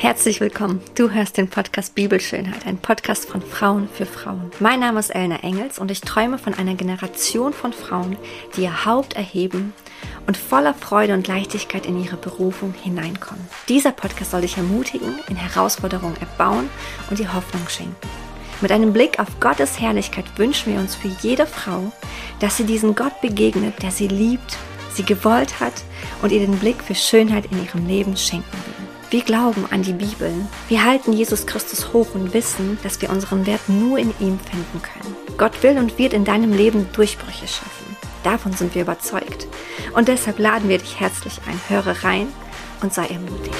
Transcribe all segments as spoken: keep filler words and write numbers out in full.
Herzlich willkommen. Du hörst den Podcast Bibelschönheit, ein Podcast von Frauen für Frauen. Mein Name ist Elna Engels und ich träume von einer Generation von Frauen, die ihr Haupt erheben und voller Freude und Leichtigkeit in ihre Berufung hineinkommen. Dieser Podcast soll dich ermutigen, in Herausforderungen erbauen und dir Hoffnung schenken. Mit einem Blick auf Gottes Herrlichkeit wünschen wir uns für jede Frau, dass sie diesen Gott begegnet, der sie liebt, sie gewollt hat und ihr den Blick für Schönheit in ihrem Leben schenken will. Wir glauben an die Bibel. Wir halten Jesus Christus hoch und wissen, dass wir unseren Wert nur in ihm finden können. Gott will und wird in deinem Leben Durchbrüche schaffen. Davon sind wir überzeugt. Und deshalb laden wir dich herzlich ein. Höre rein und sei ermutigt.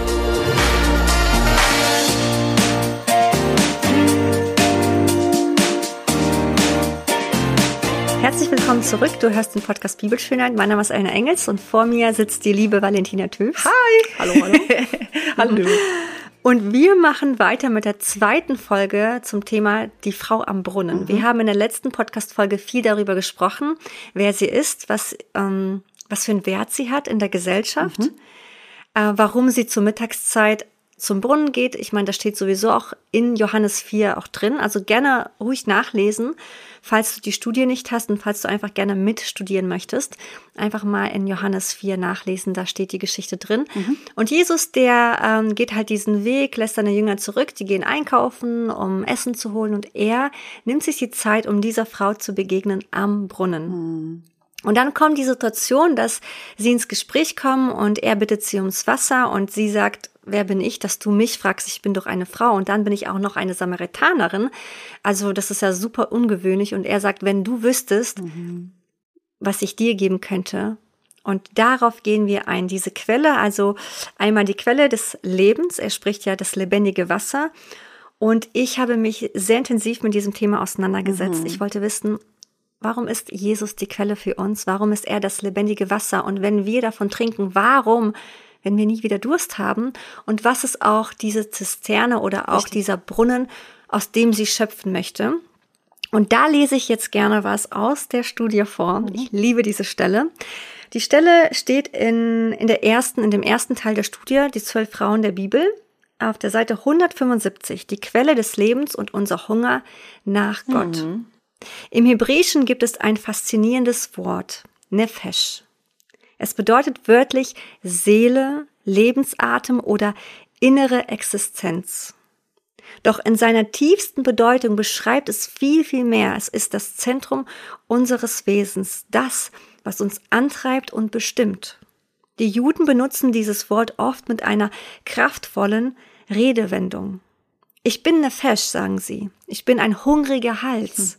Herzlich willkommen zurück. Du hörst den Podcast Bibelschönheit. Mein Name ist Elna Engels und vor mir sitzt die liebe Valentina Töfs. Hi! Hallo, hallo. Hallo. Und wir machen weiter mit der zweiten Folge zum Thema die Frau am Brunnen. Mhm. Wir haben in der letzten Podcast-Folge viel darüber gesprochen, wer sie ist, was, ähm, was für einen Wert sie hat in der Gesellschaft, mhm. äh, warum sie zur Mittagszeit zum Brunnen geht. Ich meine, das steht sowieso auch in Johannes vier auch drin. Also gerne ruhig nachlesen, falls du die Studie nicht hast und falls du einfach gerne mitstudieren möchtest. Einfach mal in Johannes vier nachlesen, da steht die Geschichte drin. Mhm. Und Jesus, der ähm, geht halt diesen Weg, lässt seine Jünger zurück, die gehen einkaufen, um Essen zu holen. Und er nimmt sich die Zeit, um dieser Frau zu begegnen am Brunnen. Mhm. Und dann kommt die Situation, dass sie ins Gespräch kommen und er bittet sie ums Wasser und sie sagt, wer bin ich, dass du mich fragst, ich bin doch eine Frau und dann bin ich auch noch eine Samaritanerin. Also das ist ja super ungewöhnlich und er sagt, wenn du wüsstest, mhm. was ich dir geben könnte. Und darauf gehen wir ein, diese Quelle, also einmal die Quelle des Lebens, er spricht ja das lebendige Wasser und ich habe mich sehr intensiv mit diesem Thema auseinandergesetzt. Mhm. Ich wollte wissen, warum ist Jesus die Quelle für uns? Warum ist er das lebendige Wasser? Und wenn wir davon trinken, warum, wenn wir nie wieder Durst haben? Und was ist auch diese Zisterne oder auch Richtig. dieser Brunnen, aus dem sie schöpfen möchte? Und da lese ich jetzt gerne was aus der Studie vor. Mhm. Ich liebe diese Stelle. Die Stelle steht in, in der ersten, in dem ersten Teil der Studie, die zwölf Frauen der Bibel, auf der Seite hundertfünfundsiebzig, die Quelle des Lebens und unser Hunger nach Gott. Mhm. Im Hebräischen gibt es ein faszinierendes Wort, Nefesh. Es bedeutet wörtlich Seele, Lebensatem oder innere Existenz. Doch in seiner tiefsten Bedeutung beschreibt es viel, viel mehr. Es ist das Zentrum unseres Wesens, das, was uns antreibt und bestimmt. Die Juden benutzen dieses Wort oft mit einer kraftvollen Redewendung. Ich bin Nefesh, sagen sie. Ich bin ein hungriger Hals. Hm.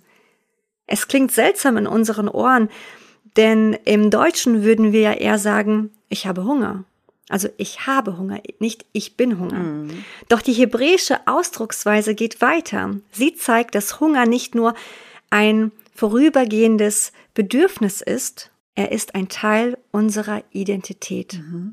Es klingt seltsam in unseren Ohren, denn im Deutschen würden wir ja eher sagen, ich habe Hunger. Also ich habe Hunger, nicht ich bin Hunger. Mhm. Doch die hebräische Ausdrucksweise geht weiter. Sie zeigt, dass Hunger nicht nur ein vorübergehendes Bedürfnis ist, er ist ein Teil unserer Identität. Mhm.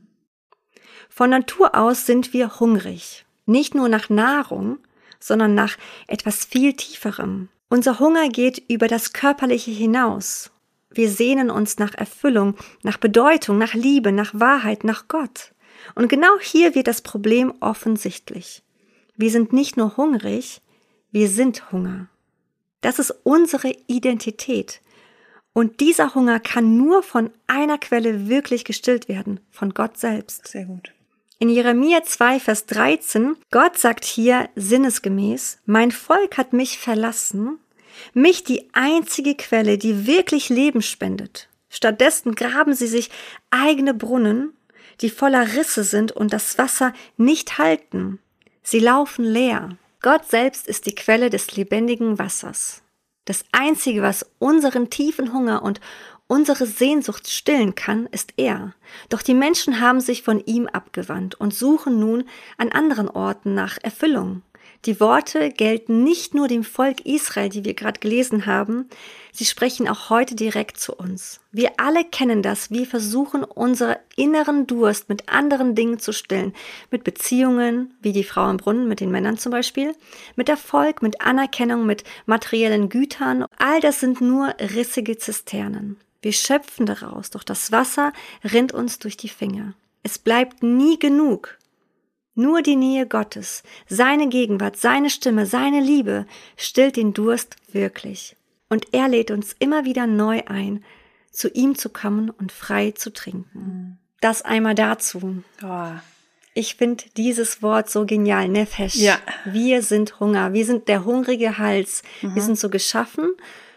Von Natur aus sind wir hungrig, nicht nur nach Nahrung, sondern nach etwas viel Tieferem. Unser Hunger geht über das Körperliche hinaus. Wir sehnen uns nach Erfüllung, nach Bedeutung, nach Liebe, nach Wahrheit, nach Gott. Und genau hier wird das Problem offensichtlich. Wir sind nicht nur hungrig, wir sind Hunger. Das ist unsere Identität. Und dieser Hunger kann nur von einer Quelle wirklich gestillt werden, von Gott selbst. Sehr gut. In Jeremia zwei, Vers dreizehn, Gott sagt hier sinnesgemäß, mein Volk hat mich verlassen, mich die einzige Quelle, die wirklich Leben spendet. Stattdessen graben sie sich eigene Brunnen, die voller Risse sind und das Wasser nicht halten. Sie laufen leer. Gott selbst ist die Quelle des lebendigen Wassers. Das Einzige, was unseren tiefen Hunger und unsere Sehnsucht stillen kann, ist er. Doch die Menschen haben sich von ihm abgewandt und suchen nun an anderen Orten nach Erfüllung. Die Worte gelten nicht nur dem Volk Israel, die wir gerade gelesen haben, sie sprechen auch heute direkt zu uns. Wir alle kennen das, wir versuchen unseren inneren Durst mit anderen Dingen zu stillen, mit Beziehungen, wie die Frau im Brunnen, mit den Männern zum Beispiel, mit Erfolg, mit Anerkennung, mit materiellen Gütern. All das sind nur rissige Zisternen. Wir schöpfen daraus, doch das Wasser rinnt uns durch die Finger. Es bleibt nie genug. Nur die Nähe Gottes, seine Gegenwart, seine Stimme, seine Liebe stillt den Durst wirklich. Und er lädt uns immer wieder neu ein, zu ihm zu kommen und frei zu trinken. Das einmal dazu. Oh. Ich finde dieses Wort so genial, Nefesh. Ja. Wir sind Hunger, wir sind der hungrige Hals. Mhm. Wir sind so geschaffen.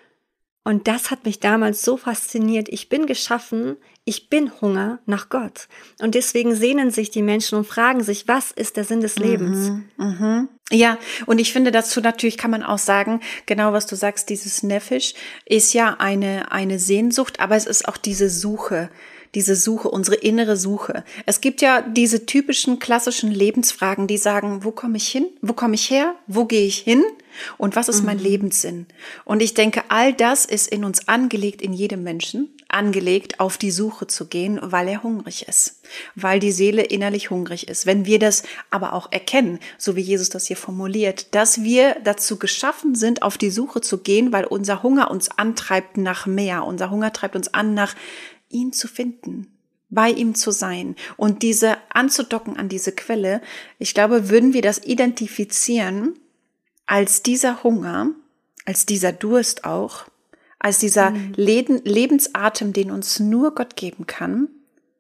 Und das hat mich damals so fasziniert. Ich bin geschaffen, ich bin Hunger nach Gott. Und deswegen sehnen sich die Menschen und fragen sich, was ist der Sinn des Lebens? Mhm, mhm. Ja, und ich finde dazu natürlich kann man auch sagen, genau was du sagst, dieses Nefesh ist ja eine, eine Sehnsucht, aber es ist auch diese Suche. Diese Suche, unsere innere Suche. Es gibt ja diese typischen klassischen Lebensfragen, die sagen, wo komme ich hin? Wo komme ich her? Wo gehe ich hin? Und was ist mein mhm. Lebenssinn? Und ich denke, all das ist in uns angelegt, in jedem Menschen, angelegt, auf die Suche zu gehen, weil er hungrig ist, weil die Seele innerlich hungrig ist. Wenn wir das aber auch erkennen, so wie Jesus das hier formuliert, dass wir dazu geschaffen sind, auf die Suche zu gehen, weil unser Hunger uns antreibt nach mehr. Unser Hunger treibt uns an, nach ihn zu finden, bei ihm zu sein und diese anzudocken an diese Quelle. Ich glaube, würden wir das identifizieren als dieser Hunger, als dieser Durst auch, als dieser mhm. Leben, Lebensatem, den uns nur Gott geben kann,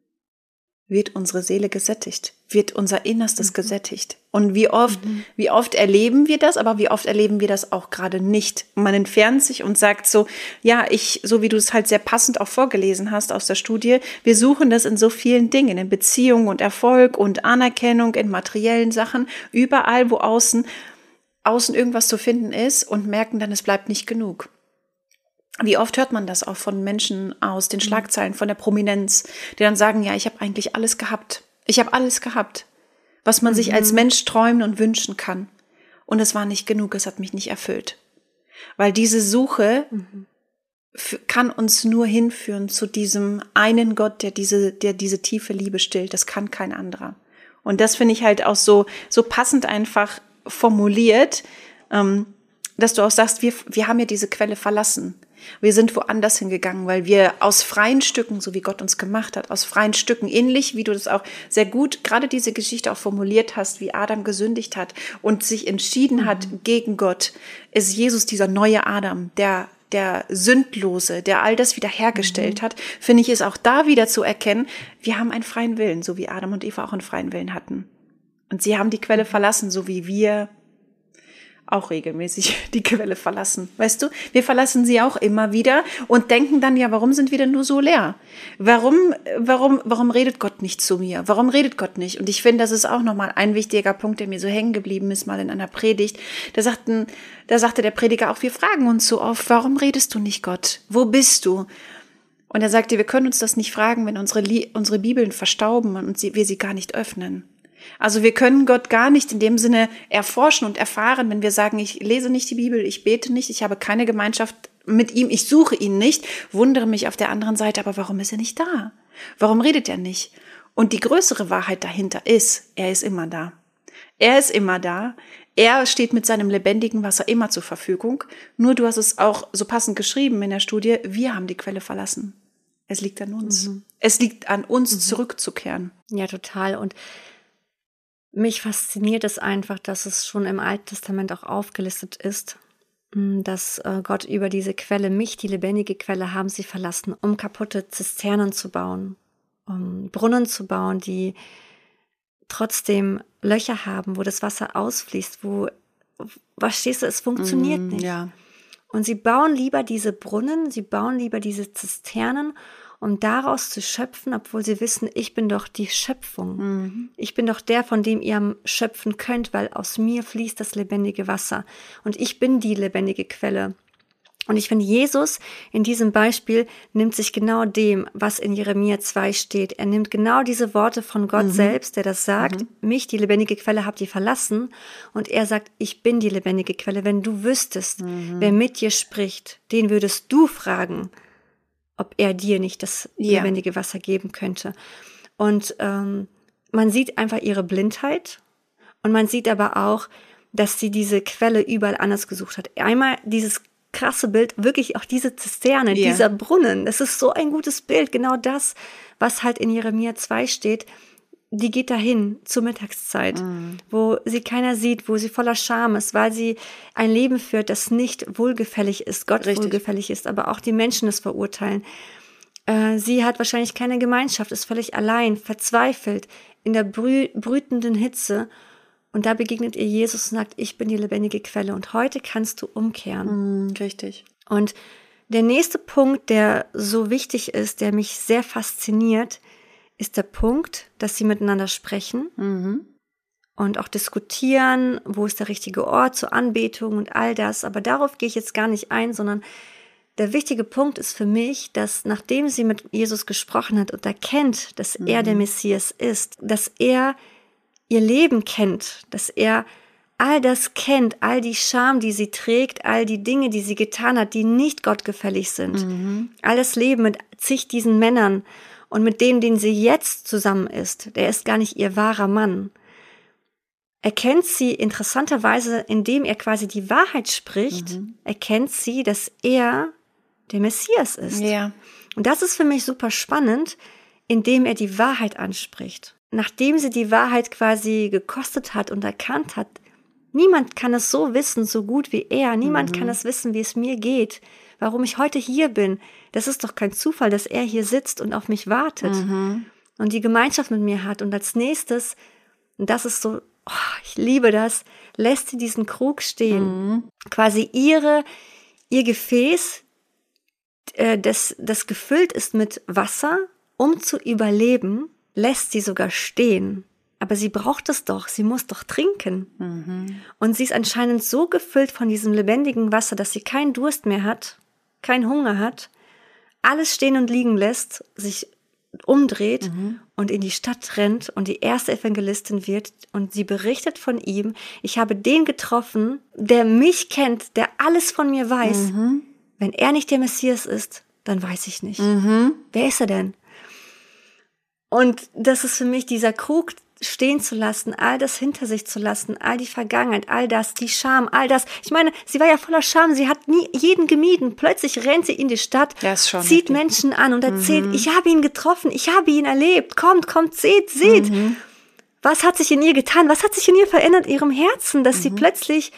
wird unsere Seele gesättigt, wird unser Innerstes mhm. gesättigt. Und wie oft, mhm. wie oft erleben wir das, aber wie oft erleben wir das auch gerade nicht. Und man entfernt sich und sagt so, ja, ich, so wie du es halt sehr passend auch vorgelesen hast aus der Studie, wir suchen das in so vielen Dingen, in Beziehung und Erfolg und Anerkennung, in materiellen Sachen, überall, wo außen, außen irgendwas zu finden ist und merken dann, es bleibt nicht genug. Wie oft hört man das auch von Menschen aus den Schlagzeilen, von der Prominenz, die dann sagen, ja, ich habe eigentlich alles gehabt. Ich habe alles gehabt, was man mhm. sich als Mensch träumen und wünschen kann. Und es war nicht genug, es hat mich nicht erfüllt. Weil diese Suche mhm. f- kann uns nur hinführen zu diesem einen Gott, der diese, der diese tiefe Liebe stillt. Das kann kein anderer. Und das finde ich halt auch so, so passend einfach formuliert, ähm, dass du auch sagst, wir, wir haben ja diese Quelle verlassen. Wir sind woanders hingegangen, weil wir aus freien Stücken, so wie Gott uns gemacht hat, aus freien Stücken, ähnlich wie du das auch sehr gut, gerade diese Geschichte auch formuliert hast, wie Adam gesündigt hat und sich entschieden hat mhm. gegen Gott, ist Jesus dieser neue Adam, der der Sündlose, der all das wiederhergestellt mhm. hat, finde ich, ist auch da wieder zu erkennen, wir haben einen freien Willen, so wie Adam und Eva auch einen freien Willen hatten. Und sie haben die Quelle verlassen, so wie wir auch regelmäßig die Quelle verlassen. Weißt du, wir verlassen sie auch immer wieder und denken dann, ja, warum sind wir denn nur so leer? Warum, warum, warum redet Gott nicht zu mir? Warum redet Gott nicht? Und ich finde, das ist auch nochmal ein wichtiger Punkt, der mir so hängen geblieben ist, mal in einer Predigt. Da sagten, da sagte der Prediger auch, wir fragen uns so oft, warum redest du nicht, Gott? Wo bist du? Und er sagte, wir können uns das nicht fragen, wenn unsere, unsere Bibeln verstauben und sie, wir sie gar nicht öffnen. Also wir können Gott gar nicht in dem Sinne erforschen und erfahren, wenn wir sagen, ich lese nicht die Bibel, ich bete nicht, ich habe keine Gemeinschaft mit ihm, ich suche ihn nicht, wundere mich auf der anderen Seite, aber warum ist er nicht da? Warum redet er nicht? Und die größere Wahrheit dahinter ist, er ist immer da. Er ist immer da. Er steht mit seinem lebendigen Wasser immer zur Verfügung. Nur du hast es auch so passend geschrieben in der Studie, wir haben die Quelle verlassen. Es liegt an uns. Mhm. Es liegt an uns, mhm. zurückzukehren. Ja, total. Und mich fasziniert es einfach, dass es schon im Alten Testament auch aufgelistet ist, dass Gott über diese Quelle, mich, die lebendige Quelle, haben sie verlassen, um kaputte Zisternen zu bauen, um Brunnen zu bauen, die trotzdem Löcher haben, wo das Wasser ausfließt, wo, verstehst du, es funktioniert mm, nicht. Ja. Und sie bauen lieber diese Brunnen, sie bauen lieber diese Zisternen, um daraus zu schöpfen, obwohl sie wissen, ich bin doch die Schöpfung. Mhm. Ich bin doch der, von dem ihr schöpfen könnt, weil aus mir fließt das lebendige Wasser. Und ich bin die lebendige Quelle. Und ich finde, Jesus in diesem Beispiel nimmt sich genau dem, was in Jeremia zwei steht. Er nimmt genau diese Worte von Gott mhm. selbst, der das sagt, mhm. mich, die lebendige Quelle, habt ihr verlassen. Und er sagt, ich bin die lebendige Quelle. Wenn du wüsstest, mhm. wer mit dir spricht, den würdest du fragen, ob er dir nicht das ja. lebendige Wasser geben könnte. Und ähm, man sieht einfach ihre Blindheit und man sieht aber auch, dass sie diese Quelle überall anders gesucht hat. Einmal dieses krasse Bild, wirklich auch diese Zisterne, yeah. dieser Brunnen, das ist so ein gutes Bild, genau das, was halt in Jeremia zwei steht. die geht dahin zur Mittagszeit, mhm. wo sie keiner sieht, wo sie voller Scham ist, weil sie ein Leben führt, das nicht wohlgefällig ist, Gott Richtig. wohlgefällig ist, aber auch die Menschen es verurteilen. Äh, sie hat wahrscheinlich keine Gemeinschaft, ist völlig allein, verzweifelt, in der brü- brütenden Hitze. Und da begegnet ihr Jesus und sagt, ich bin die lebendige Quelle und heute kannst du umkehren. Mhm, richtig. Und der nächste Punkt, der so wichtig ist, der mich sehr fasziniert, ist der Punkt, dass sie miteinander sprechen mhm. und auch diskutieren, wo ist der richtige Ort zur Anbetung und all das. Aber darauf gehe ich jetzt gar nicht ein, sondern der wichtige Punkt ist für mich, dass nachdem sie mit Jesus gesprochen hat und erkennt, dass mhm. er der Messias ist, dass er ihr Leben kennt, dass er all das kennt, all die Scham, die sie trägt, all die Dinge, die sie getan hat, die nicht gottgefällig sind, mhm. all das Leben mit zig diesen Männern und mit denen, denen sie jetzt zusammen ist, der ist gar nicht ihr wahrer Mann, erkennt sie interessanterweise, indem er quasi die Wahrheit spricht, mhm. erkennt sie, dass er der Messias ist. Ja. Und das ist für mich super spannend, indem er die Wahrheit anspricht. Nachdem sie die Wahrheit quasi gekostet hat und erkannt hat, niemand kann es so wissen, so gut wie er, niemand mhm. kann es wissen, wie es mir geht, warum ich heute hier bin. Das ist doch kein Zufall, dass er hier sitzt und auf mich wartet mhm. und die Gemeinschaft mit mir hat. Und als nächstes, und das ist so, oh, ich liebe das, lässt sie diesen Krug stehen. Mhm. Quasi ihre, ihr Gefäß, äh, das, das gefüllt ist mit Wasser, um zu überleben, lässt sie sogar stehen. Aber sie braucht es doch, sie muss doch trinken. Mhm. Und sie ist anscheinend so gefüllt von diesem lebendigen Wasser, dass sie keinen Durst mehr hat, keinen Hunger hat, alles stehen und liegen lässt, sich umdreht mhm. und in die Stadt rennt und die erste Evangelistin wird und sie berichtet von ihm, ich habe den getroffen, der mich kennt, der alles von mir weiß. Mhm. Wenn er nicht der Messias ist, dann weiß ich nicht. Mhm. Wer ist er denn? Und das ist für mich dieser Krug, stehen zu lassen, all das hinter sich zu lassen, all die Vergangenheit, all das, die Scham, all das. Ich meine, sie war ja voller Scham, sie hat nie jeden gemieden. Plötzlich rennt sie in die Stadt, das schon zieht heftig. Menschen an und erzählt, mhm. ich habe ihn getroffen, ich habe ihn erlebt, kommt, kommt, seht, seht. Mhm. Was hat sich in ihr getan? Was hat sich in ihr verändert, in ihrem Herzen, dass mhm. sie plötzlich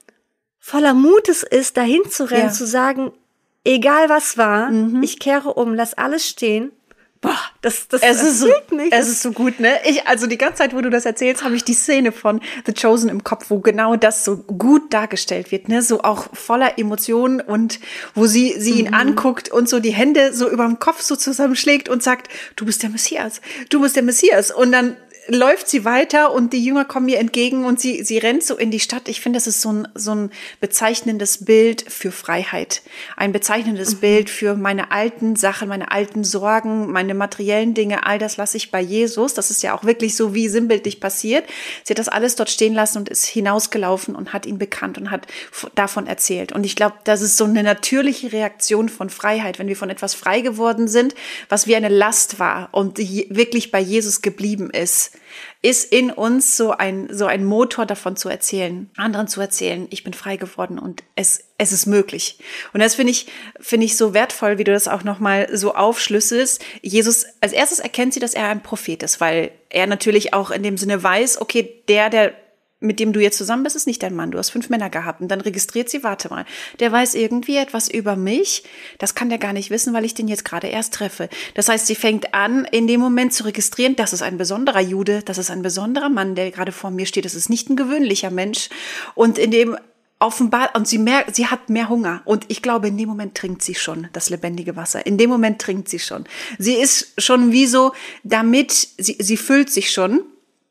voller Mutes ist, dahin zu rennen, ja. zu sagen, egal was war, mhm. ich kehre um, lass alles stehen. Boah, das, das es ist so, mich. Es ist so gut, ne? Ich, also die ganze Zeit, wo du das erzählst, habe ich die Szene von The Chosen im Kopf, wo genau das so gut dargestellt wird, ne? So auch voller Emotionen und wo sie, sie ihn mhm. anguckt und so die Hände so über dem Kopf so zusammenschlägt und sagt, du bist der Messias, du bist der Messias. Und dann läuft sie weiter und die Jünger kommen ihr entgegen und sie, sie rennt so in die Stadt. Ich finde, das ist so ein, so ein bezeichnendes Bild für Freiheit. Ein bezeichnendes mhm. Bild für meine alten Sachen, meine alten Sorgen, meine materiellen Dinge. All das lasse ich bei Jesus. Das ist ja auch wirklich so wie sinnbildlich passiert. Sie hat das alles dort stehen lassen und ist hinausgelaufen und hat ihn bekannt und hat davon erzählt. Und ich glaube, das ist so eine natürliche Reaktion von Freiheit, wenn wir von etwas frei geworden sind, was wie eine Last war und wirklich bei Jesus geblieben ist. Ist in uns so ein, so ein Motor davon zu erzählen, anderen zu erzählen, ich bin frei geworden und es, es ist möglich. Und das finde ich, finde ich so wertvoll, wie du das auch nochmal so aufschlüsselst. Jesus, als erstes erkennt sie, dass er ein Prophet ist, weil er natürlich auch in dem Sinne weiß, okay, der, der mit dem du jetzt zusammen bist, ist nicht dein Mann. Du hast fünf Männer gehabt. Und dann registriert sie, warte mal, der weiß irgendwie etwas über mich. Das kann der gar nicht wissen, weil ich den jetzt gerade erst treffe. Das heißt, sie fängt an, in dem Moment zu registrieren, das ist ein besonderer Jude, das ist ein besonderer Mann, der gerade vor mir steht. Das ist nicht ein gewöhnlicher Mensch. Und in dem offenbar, und sie merkt, sie hat mehr Hunger. Und ich glaube, in dem Moment trinkt sie schon das lebendige Wasser. In dem Moment trinkt sie schon. Sie ist schon wie so, damit, sie, sie füllt sich schon.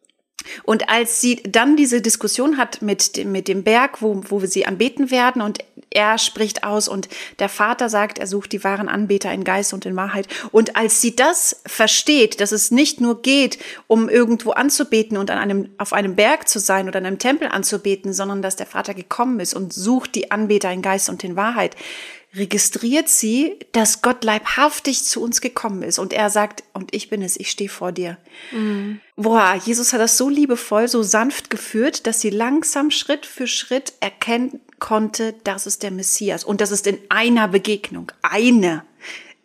Und als sie dann diese Diskussion hat mit dem, mit dem Berg, wo, wo wir sie anbeten werden und er spricht aus und der Vater sagt, er sucht die wahren Anbeter in Geist und in Wahrheit. Und als sie das versteht, dass es nicht nur geht, um irgendwo anzubeten und an einem, auf einem Berg zu sein oder in einem Tempel anzubeten, sondern dass der Vater gekommen ist und sucht die Anbeter in Geist und in Wahrheit, registriert sie, dass Gott leibhaftig zu uns gekommen ist. Und er sagt, und ich bin es, ich stehe vor dir. Mhm. Boah, Jesus hat das so liebevoll, so sanft geführt, dass sie langsam Schritt für Schritt erkennen konnte, das ist der Messias. Und das ist in einer Begegnung, eine.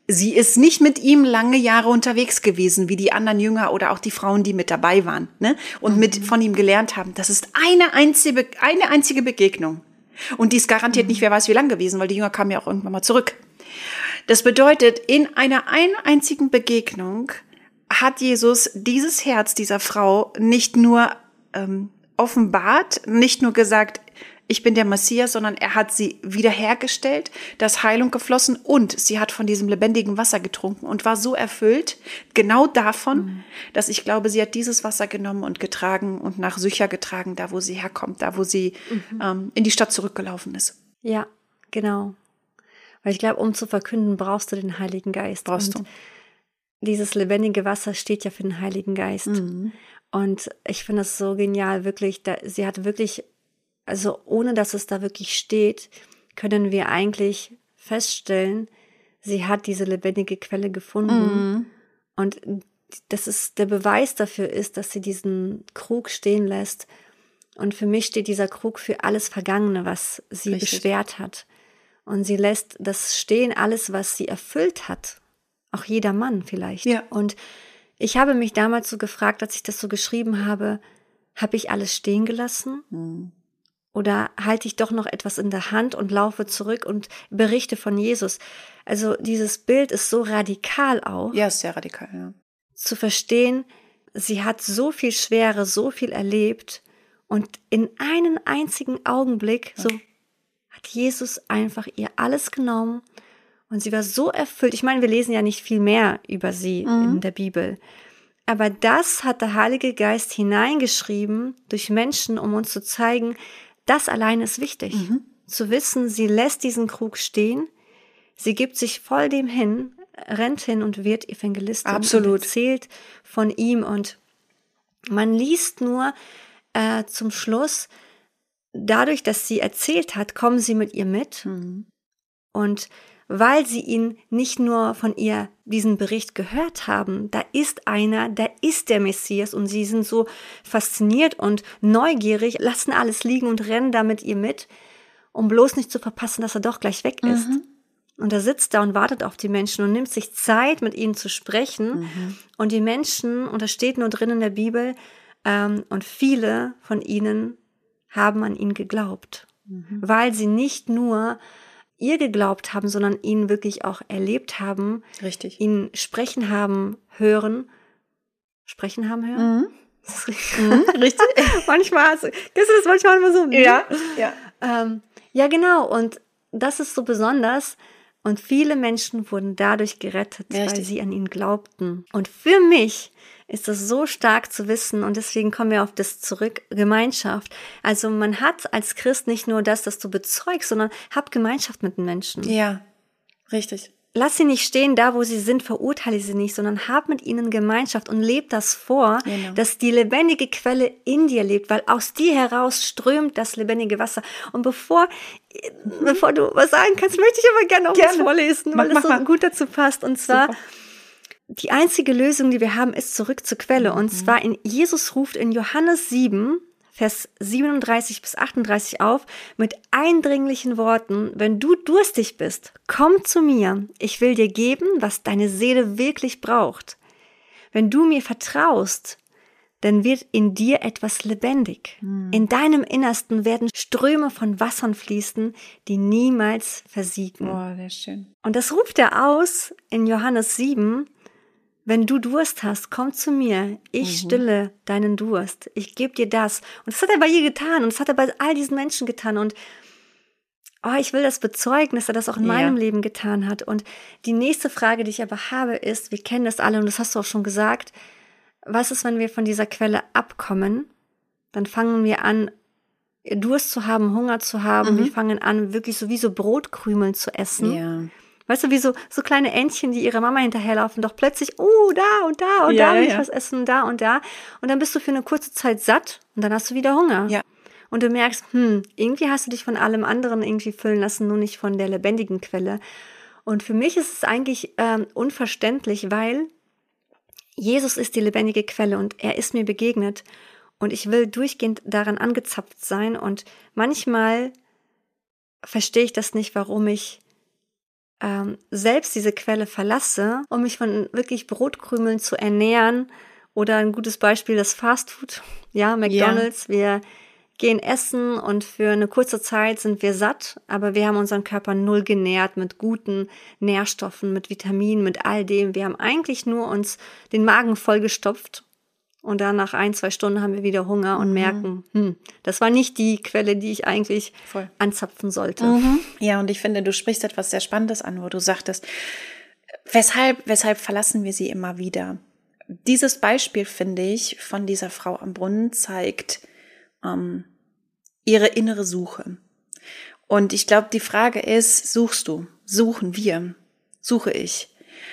sie ist nicht mit ihm lange Jahre unterwegs gewesen, wie die anderen Jünger oder auch die Frauen, die mit dabei waren, ne? Und mhm. mit von ihm gelernt haben. Das ist eine einzige, eine einzige Begegnung. Und die ist garantiert mhm. nicht, wer weiß wie lang gewesen, weil die Jünger kamen ja auch irgendwann mal zurück. Das bedeutet, in einer ein einzigen Begegnung hat Jesus dieses Herz dieser Frau nicht nur ähm, offenbart, nicht nur gesagt, ich bin der Messias, sondern er hat sie wiederhergestellt, da ist Heilung geflossen und sie hat von diesem lebendigen Wasser getrunken und war so erfüllt, genau davon, mhm. dass ich glaube, sie hat dieses Wasser genommen und getragen und nach Sychar getragen, da wo sie herkommt, da wo sie mhm. ähm, in die Stadt zurückgelaufen ist. Ja, genau. Weil ich glaube, um zu verkünden, brauchst du den Heiligen Geist. Brauchst und du. Dieses lebendige Wasser steht ja für den Heiligen Geist. Mhm. Und ich finde es so genial, wirklich, da, sie hat wirklich, also ohne dass es da wirklich steht, können wir eigentlich feststellen, sie hat diese lebendige Quelle gefunden. Mhm. Und das ist der Beweis dafür ist, dass sie diesen Krug stehen lässt. Und für mich steht dieser Krug für alles Vergangene, was sie Richtig. beschwert hat. Und sie lässt das stehen, alles, was sie erfüllt hat. Auch jeder Mann vielleicht. Ja. Und ich habe mich damals so gefragt, als ich das so geschrieben habe, habe ich alles stehen gelassen? Mhm. Oder halte ich doch noch etwas in der Hand und laufe zurück und berichte von Jesus? Also dieses Bild ist so radikal auch. Ja, ist sehr radikal, ja. Zu verstehen, sie hat so viel Schwere, so viel erlebt und in einen einzigen Augenblick so hat Jesus einfach ihr alles genommen und sie war so erfüllt. Ich meine, wir lesen ja nicht viel mehr über sie mhm. in der Bibel. Aber das hat der Heilige Geist hineingeschrieben durch Menschen, um uns zu zeigen, das allein ist wichtig. Mhm. Zu wissen, sie lässt diesen Krug stehen, sie gibt sich voll dem hin, rennt hin und wird Evangelistin. Absolut. Und erzählt von ihm. Und man liest nur äh, zum Schluss, dadurch, dass sie erzählt hat, kommen sie mit ihr mit. Mhm. Und weil sie ihn nicht nur von ihr diesen Bericht gehört haben, da ist einer, da ist der Messias und sie sind so fasziniert und neugierig, lassen alles liegen und rennen da mit ihr mit, um bloß nicht zu verpassen, dass er doch gleich weg ist. Mhm. Und er sitzt da und wartet auf die Menschen und nimmt sich Zeit, mit ihnen zu sprechen. Mhm. Und die Menschen, und das steht nur drin in der Bibel, ähm, und viele von ihnen haben an ihn geglaubt, mhm. weil sie nicht nur ihr geglaubt haben, sondern ihn wirklich auch erlebt haben. Richtig. Ihn sprechen haben, hören. Sprechen haben, hören? Mhm. Das ist richtig. Mhm, richtig. Manchmal, kennst du das manchmal immer so? Ja, ja. Ähm, ja, genau. Und das ist so besonders. Und viele Menschen wurden dadurch gerettet, Richtig. weil sie an ihn glaubten. Und für mich ist das so stark zu wissen und deswegen kommen wir auf das zurück, Gemeinschaft. Also man hat als Christ nicht nur das, das du bezeugst, sondern hab Gemeinschaft mit den Menschen. Ja, richtig. Lass sie nicht stehen da, wo sie sind, verurteile sie nicht, sondern hab mit ihnen Gemeinschaft und leb das vor, genau. dass die lebendige Quelle in dir lebt, weil aus dir heraus strömt das lebendige Wasser. Und bevor, mhm. bevor du was sagen kannst, möchte ich aber gerne auch gerne. was vorlesen, weil mach, es so mach. gut dazu passt. Und zwar, Super. Die einzige Lösung, die wir haben, ist zurück zur Quelle. Mhm. Und zwar in Jesus ruft in Johannes sieben, Vers siebenunddreißig bis achtunddreißig auf, mit eindringlichen Worten: Wenn du durstig bist, komm zu mir. Ich will dir geben, was deine Seele wirklich braucht. Wenn du mir vertraust, dann wird in dir etwas lebendig. Mhm. In deinem Innersten werden Ströme von Wassern fließen, die niemals versiegen. Oh, sehr schön. Und das ruft er aus in Johannes sieben. Wenn du Durst hast, komm zu mir. Ich mhm. stille deinen Durst. Ich gebe dir das. Und das hat er bei ihr getan. Und das hat er bei all diesen Menschen getan. Und oh, ich will das bezeugen, dass er das auch in ja. meinem Leben getan hat. Und die nächste Frage, die ich aber habe, ist, wir kennen das alle und das hast du auch schon gesagt, was ist, wenn wir von dieser Quelle abkommen? Dann fangen wir an, Durst zu haben, Hunger zu haben. Mhm. Wir fangen an, wirklich so wie so Brotkrümeln zu essen. Ja. Weißt du, wie so, so kleine Entchen, die ihrer Mama hinterherlaufen, doch plötzlich, oh, da und da und ja, da will ich ja. was essen, da und da. Und dann bist du für eine kurze Zeit satt und dann hast du wieder Hunger. Ja. Und du merkst, hm, irgendwie hast du dich von allem anderen irgendwie füllen lassen, nur nicht von der lebendigen Quelle. Und für mich ist es eigentlich ähm, unverständlich, weil Jesus ist die lebendige Quelle und er ist mir begegnet. Und ich will durchgehend daran angezapft sein. Und manchmal verstehe ich das nicht, warum ich ähm, selbst diese Quelle verlasse, um mich von wirklich Brotkrümeln zu ernähren. Oder ein gutes Beispiel, das Fastfood, ja, McDonald's. Ja. Wir gehen essen und für eine kurze Zeit sind wir satt, aber wir haben unseren Körper null genährt mit guten Nährstoffen, mit Vitaminen, mit all dem. Wir haben eigentlich nur uns den Magen vollgestopft und dann nach ein, zwei Stunden haben wir wieder Hunger und mhm. merken, hm, das war nicht die Quelle, die ich eigentlich Voll. anzapfen sollte. Mhm. Ja, und ich finde, du sprichst etwas sehr Spannendes an, wo du sagtest, weshalb, weshalb verlassen wir sie immer wieder? Dieses Beispiel, finde ich, von dieser Frau am Brunnen zeigt ähm, ihre innere Suche. Und ich glaube, die Frage ist, suchst du? Suchen wir? Suche ich?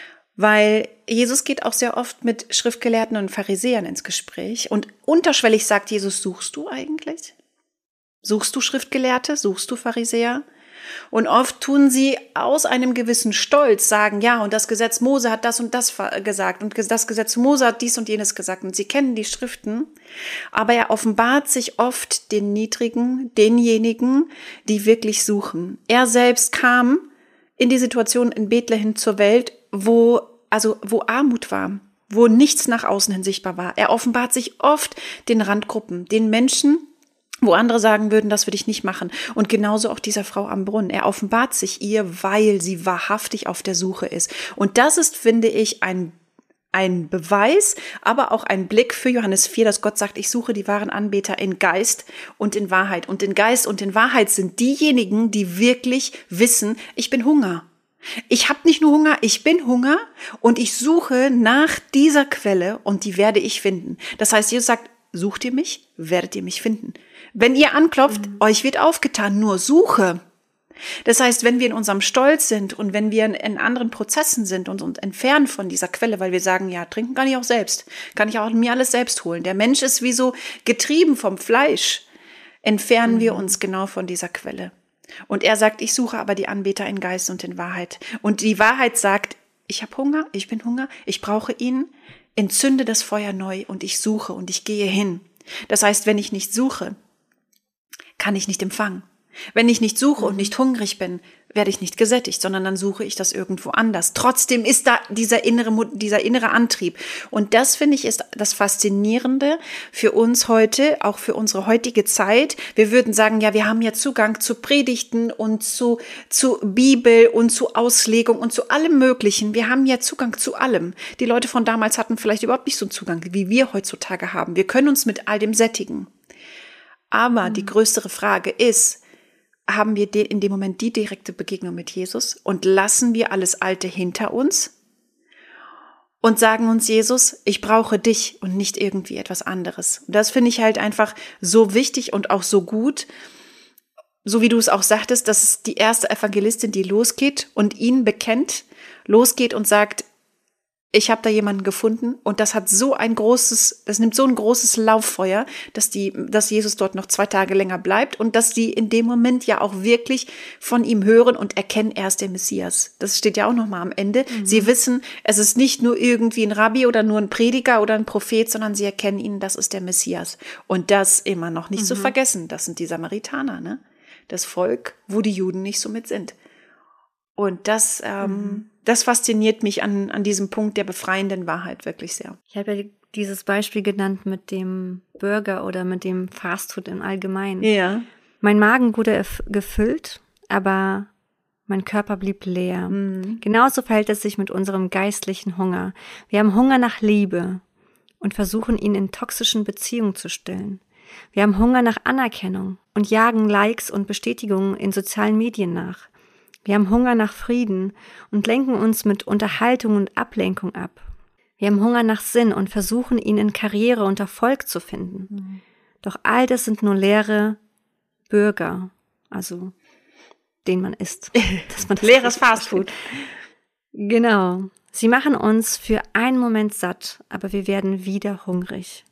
Weil Jesus geht auch sehr oft mit Schriftgelehrten und Pharisäern ins Gespräch. Und unterschwellig sagt Jesus, suchst du eigentlich? Suchst du Schriftgelehrte? Suchst du Pharisäer? Und oft tun sie aus einem gewissen Stolz, sagen, ja, und das Gesetz Mose hat das und das gesagt und das Gesetz Mose hat dies und jenes gesagt und sie kennen die Schriften, aber er offenbart sich oft den Niedrigen, denjenigen, die wirklich suchen. Er selbst kam in die Situation in Bethlehem zur Welt, wo, also, wo Armut war, wo nichts nach außen hin sichtbar war. Er offenbart sich oft den Randgruppen, den Menschen, wo andere sagen würden, das würde ich nicht machen. Und genauso auch dieser Frau am Brunnen. Er offenbart sich ihr, weil sie wahrhaftig auf der Suche ist. Und das ist, finde ich, ein, ein Beweis, aber auch ein Blick für Johannes vier, dass Gott sagt, ich suche die wahren Anbeter in Geist und in Wahrheit. Und in Geist und in Wahrheit sind diejenigen, die wirklich wissen, ich bin Hunger. Ich habe nicht nur Hunger, ich bin Hunger und ich suche nach dieser Quelle und die werde ich finden. Das heißt, Jesus sagt, sucht ihr mich, werdet ihr mich finden. Wenn ihr anklopft, mhm. euch wird aufgetan, nur suche. Das heißt, wenn wir in unserem Stolz sind und wenn wir in, in anderen Prozessen sind und uns entfernen von dieser Quelle, weil wir sagen, ja, trinken kann ich auch selbst, kann ich auch mir alles selbst holen. Der Mensch ist wie so getrieben vom Fleisch, entfernen mhm. wir uns genau von dieser Quelle. Und er sagt, ich suche aber die Anbeter in Geist und in Wahrheit. Und die Wahrheit sagt, ich habe Hunger, ich bin Hunger, ich brauche ihn, entzünde das Feuer neu und ich suche und ich gehe hin. Das heißt, wenn ich nicht suche, kann ich nicht empfangen. Wenn ich nicht suche und nicht hungrig bin, werde ich nicht gesättigt, sondern dann suche ich das irgendwo anders. Trotzdem ist da dieser innere, dieser innere Antrieb. Und das, finde ich, ist das Faszinierende für uns heute, auch für unsere heutige Zeit. Wir würden sagen, ja, wir haben ja Zugang zu Predigten und zu, zu Bibel und zu Auslegung und zu allem Möglichen. Wir haben ja Zugang zu allem. Die Leute von damals hatten vielleicht überhaupt nicht so einen Zugang, wie wir heutzutage haben. Wir können uns mit all dem sättigen. Aber mhm. die größere Frage ist, haben wir in dem Moment die direkte Begegnung mit Jesus und lassen wir alles Alte hinter uns und sagen uns, Jesus, ich brauche dich und nicht irgendwie etwas anderes. Und das finde ich halt einfach so wichtig und auch so gut, so wie du es auch sagtest, dass es die erste Evangelistin, die losgeht und ihn bekennt, losgeht und sagt, ich habe da jemanden gefunden und das hat so ein großes, das nimmt so ein großes Lauffeuer, dass die, dass Jesus dort noch zwei Tage länger bleibt und dass die in dem Moment ja auch wirklich von ihm hören und erkennen, er ist der Messias. Das steht ja auch noch mal am Ende. Mhm. Sie wissen, es ist nicht nur irgendwie ein Rabbi oder nur ein Prediger oder ein Prophet, sondern sie erkennen ihn, das ist der Messias. Und das immer noch nicht mhm. zu vergessen. Das sind die Samaritaner, ne? Das Volk, wo die Juden nicht so mit sind. Und das, ähm, mhm. das fasziniert mich an, an diesem Punkt der befreienden Wahrheit wirklich sehr. Ich habe ja dieses Beispiel genannt mit dem Burger oder mit dem Fastfood im Allgemeinen. Ja. Mein Magen wurde gefüllt, aber mein Körper blieb leer. Mhm. Genauso verhält es sich mit unserem geistlichen Hunger. Wir haben Hunger nach Liebe und versuchen, ihn in toxischen Beziehungen zu stillen. Wir haben Hunger nach Anerkennung und jagen Likes und Bestätigungen in sozialen Medien nach. Wir haben Hunger nach Frieden und lenken uns mit Unterhaltung und Ablenkung ab. Wir haben Hunger nach Sinn und versuchen, ihn in Karriere und Erfolg zu finden. Mhm. Doch all das sind nur leere Burger, also den man isst. Dass man das leeres Fastfood. Genau. Sie machen uns für einen Moment satt, aber wir werden wieder hungrig.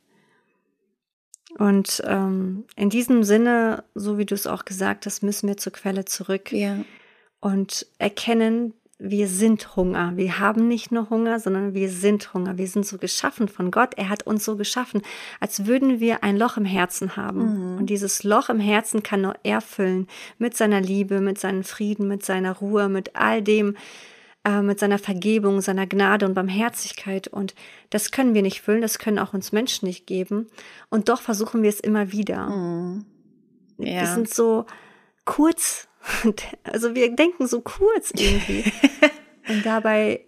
Und ähm, in diesem Sinne, so wie du es auch gesagt hast, müssen wir zur Quelle zurück. Ja. Und erkennen, wir sind Hunger. Wir haben nicht nur Hunger, sondern wir sind Hunger. Wir sind so geschaffen von Gott. Er hat uns so geschaffen, als würden wir ein Loch im Herzen haben. Mhm. Und dieses Loch im Herzen kann nur er füllen mit seiner Liebe, mit seinem Frieden, mit seiner Ruhe, mit all dem, äh, mit seiner Vergebung, seiner Gnade und Barmherzigkeit. Und das können wir nicht füllen, das können auch uns Menschen nicht geben. Und doch versuchen wir es immer wieder. Mhm. Ja. Wir sind so kurz. Also wir denken so kurz irgendwie. Und dabei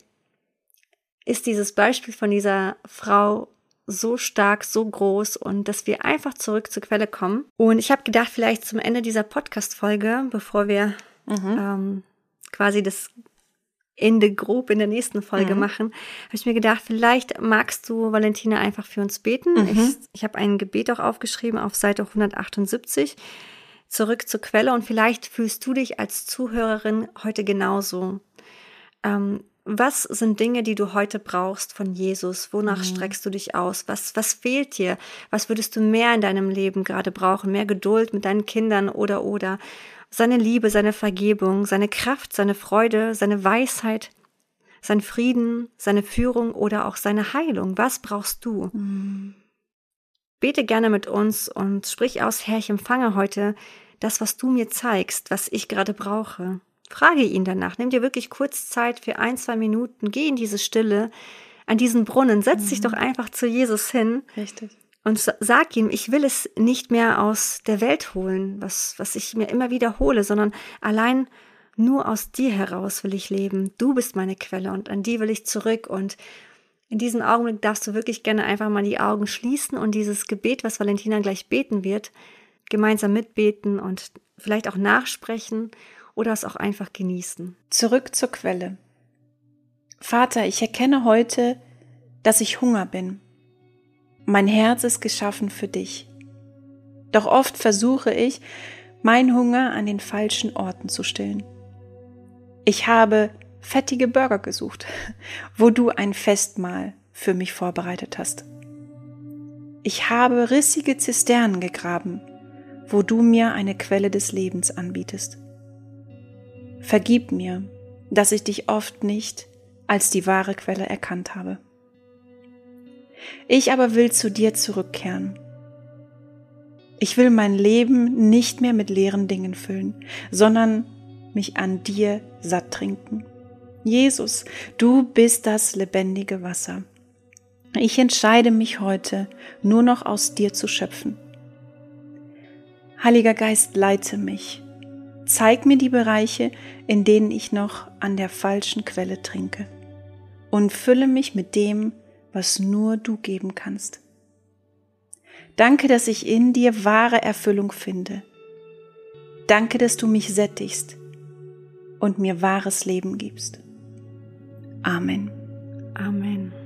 ist dieses Beispiel von dieser Frau so stark, so groß und dass wir einfach zurück zur Quelle kommen. Und ich habe gedacht, vielleicht zum Ende dieser Podcast-Folge, bevor wir mhm. ähm, quasi das Ende grob in der nächsten Folge mhm. machen, habe ich mir gedacht, vielleicht magst du, Valentina, einfach für uns beten. Mhm. Ich, ich habe ein Gebet auch aufgeschrieben auf Seite hundertachtundsiebzig. Zurück zur Quelle und vielleicht fühlst du dich als Zuhörerin heute genauso. Ähm, was sind Dinge, die du heute brauchst von Jesus? Wonach mhm. streckst du dich aus? Was, was fehlt dir? Was würdest du mehr in deinem Leben gerade brauchen? Mehr Geduld mit deinen Kindern oder, oder seine Liebe, seine Vergebung, seine Kraft, seine Freude, seine Weisheit, sein Frieden, seine Führung oder auch seine Heilung? Was brauchst du? Mhm. Bete gerne mit uns und sprich aus, Herr, ich empfange heute das, was du mir zeigst, was ich gerade brauche. Frage ihn danach. Nimm dir wirklich kurz Zeit für ein, zwei Minuten. Geh in diese Stille, an diesen Brunnen. Setz mhm. dich doch einfach zu Jesus hin. Richtig. Und sag ihm, ich will es nicht mehr aus der Welt holen, was, was ich mir immer wiederhole, sondern allein nur aus dir heraus will ich leben. Du bist meine Quelle und an die will ich zurück. Und in diesem Augenblick darfst du wirklich gerne einfach mal die Augen schließen und dieses Gebet, was Valentina gleich beten wird, gemeinsam mitbeten und vielleicht auch nachsprechen oder es auch einfach genießen. Zurück zur Quelle. Vater, ich erkenne heute, dass ich Hunger bin. Mein Herz ist geschaffen für dich. Doch oft versuche ich, meinen Hunger an den falschen Orten zu stillen. Ich habe fettige Burger gesucht, wo du ein Festmahl für mich vorbereitet hast. Ich habe rissige Zisternen gegraben, wo du mir eine Quelle des Lebens anbietest. Vergib mir, dass ich dich oft nicht als die wahre Quelle erkannt habe. Ich aber will zu dir zurückkehren. Ich will mein Leben nicht mehr mit leeren Dingen füllen, sondern mich an dir satt trinken. Jesus, du bist das lebendige Wasser. Ich entscheide mich heute, nur noch aus dir zu schöpfen. Heiliger Geist, leite mich. Zeig mir die Bereiche, in denen ich noch an der falschen Quelle trinke. Und fülle mich mit dem, was nur du geben kannst. Danke, dass ich in dir wahre Erfüllung finde. Danke, dass du mich sättigst und mir wahres Leben gibst. Amen. Amen.